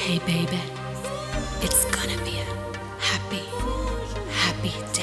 Hey baby, it's gonna be a happy, happy day.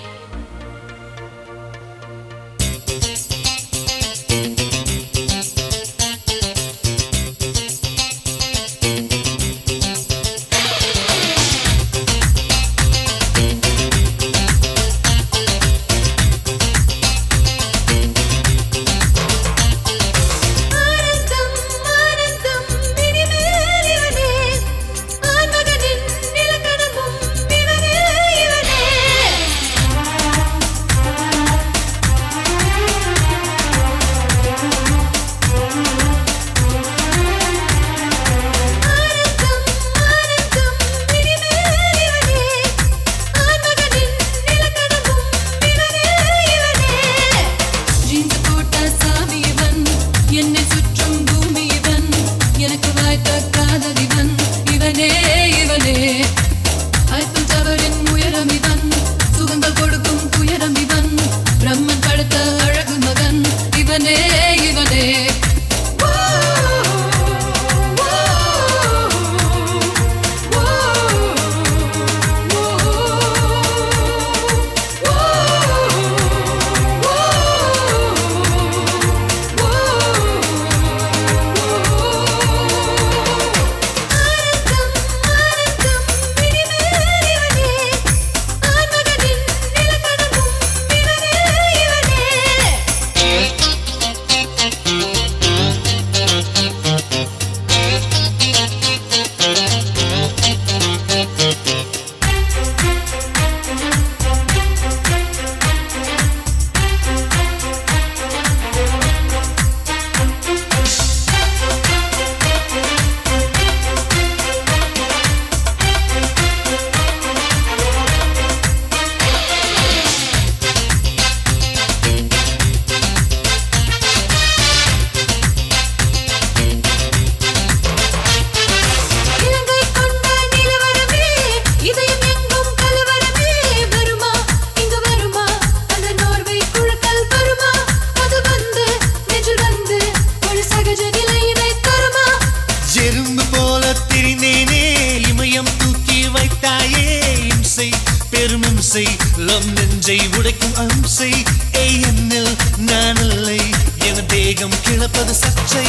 லம் நெஞ்சை உடைக்கும் அம்சை என்னில் நான் இல்லை என தேகம் கிளப்பது சர்ச்சை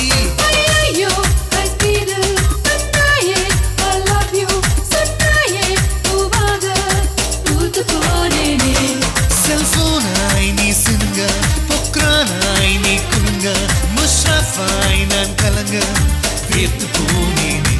ஐயோ கத்திரு கத்தாயே I love you சொன்னாயே பூவாக பூத்து போனேனே செல்போனாய் நீ சிங்க பொக்ரானாய் நீ குலுங்க முஷ்ரஃபாய் நான் கலங்க வேத்து போனேனே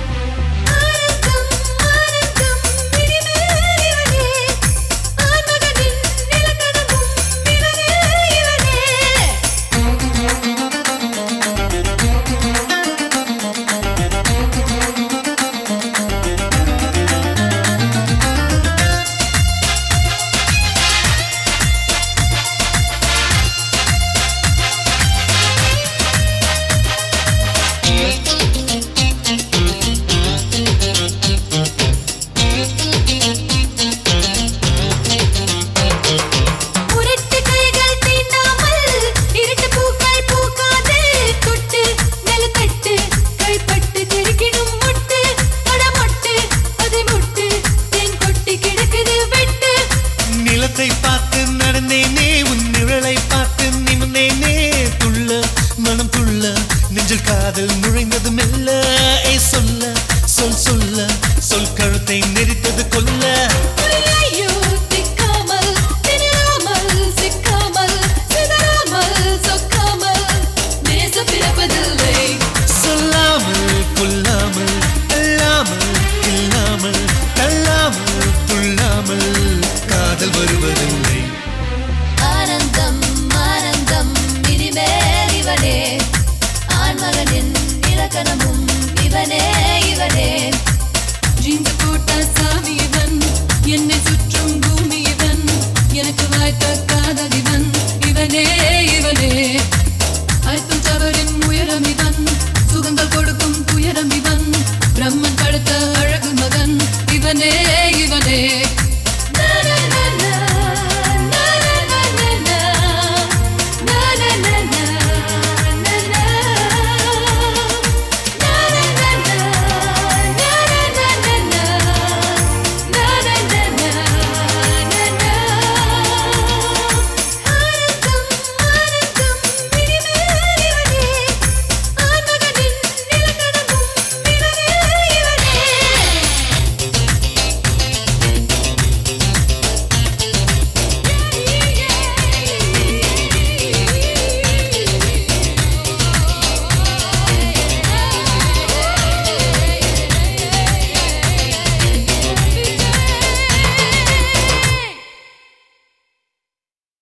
பார்த்து நடந்தேனே உன் நிழலை பார்த்து நிமிர்ந்தேனே துள்ள மனம் துள்ள நெஞ்சில் காதல் நுழைந்தது மெல்ல சொல்ல சொல் சொல்ல சொல் கழுத்தை நெரித்தது கொல்ல ஐயோ திக்காமல் திணறாமல் சிக்காமல் சிதறாமல் சொக்காமல் நேச பிறப்பதில்லை சொல்லாமல் கொல்லாமல் அல்லாமல் இல்லாமல் தள்ளாமல் துள்ளாமல் காதல் வருவதில்லை ஆனந்தம் ஆனந்தம் இனிமேல் இவனே ஆண்மகனின் இலக்கணமும் இவனே இவனே ஜீன்ஸ் போட்ட சாமி இவன் என்னை சுற்றும் பூமி இவன் எனக்கு வாய்த்த காதல் இவன் இவனே இவனே ஐத்தும் தவறின் உயரம் இவன் சுகங்கள் கொடுக்கும் துயரம் இவன் பிரம்மன் படுத்த அழகு மகன் இவனே